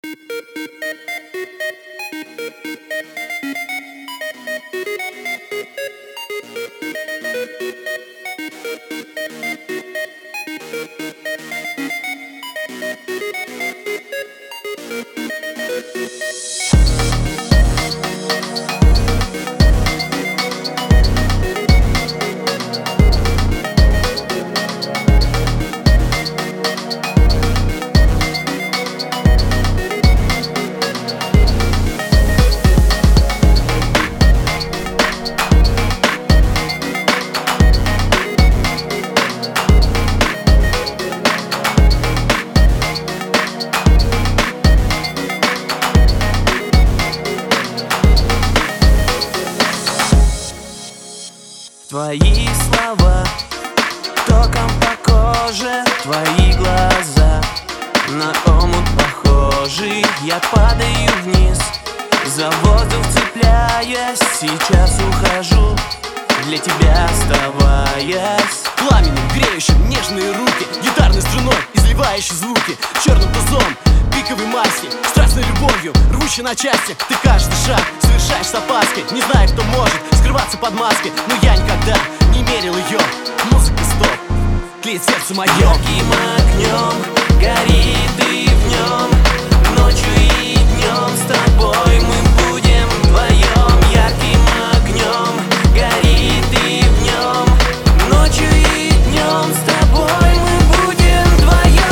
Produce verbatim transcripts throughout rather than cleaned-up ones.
Твои слова током по коже, твои глаза на омут похожи. Я падаю вниз, за воздух цепляясь, сейчас ухожу, для тебя оставаясь. Пламенем, греющим нежные руки, гитарной струной, изливающей звуки, черным тузом, пиковой массе, страстной любовью, рвущей на части. Ты каждый шаг совершаешь с опаской, не зная, кто может скрываться под маской. Но я никогда не мерил ее. Музыка стоп, клеит сердце мое. Ярким огнем горит и в нем, ночью и днем с тобой мы будем вдвоем. Ярким огнем горит и в нем, ночью и днем с тобой мы будем вдвоем.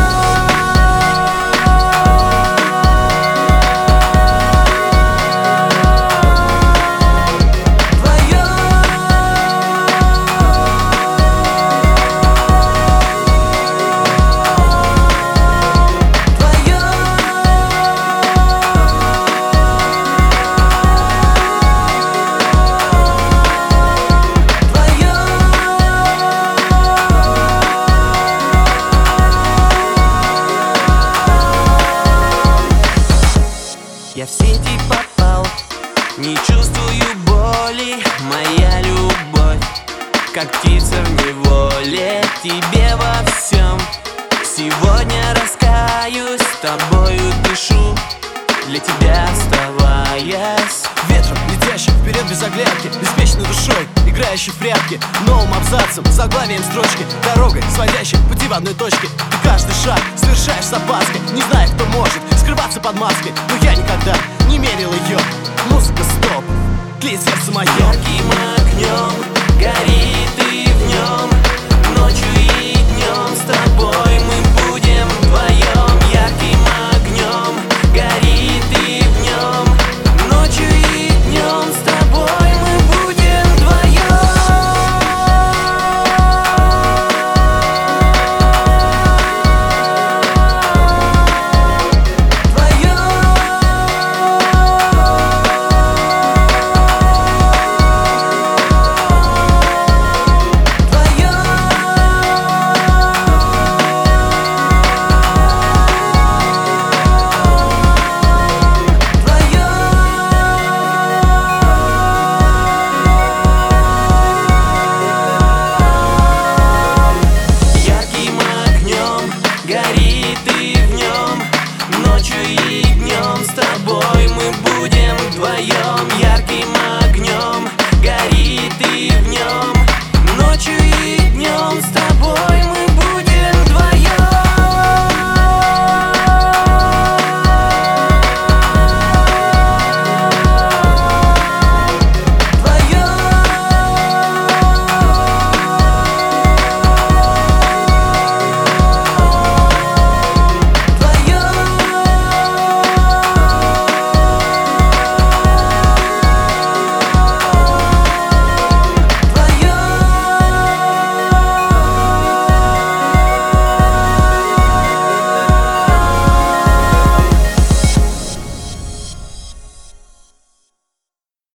Я в сети попал, не чувствую боли, моя любовь, как птица в неволе, тебе во всем. Сегодня раскаюсь, с тобою дышу, для тебя оставаясь. Ветром, летящим вперед без оглядки, беспечной душой, играющей в прятки, новым абзацем, заглавием строчки, дорогой, сводящей пути в одной точке. Ты каждый шаг совершаешь с опаской, не зная, кто может скрываться под маской. Но я никогда не мерил ее. Музыка стоп, клеит сердце мое. Ярким огнем горит и в нем, ночью и днем с тобой мы будем вдвоем. Ярким огнем горит и в нем, ночью и днем с тобой мы будем вдвоем. Горит и в нем, ночью и днем с тобой мы будем вдвоем. Ярким огнем горит и в нем, ночью и днем с тобой мы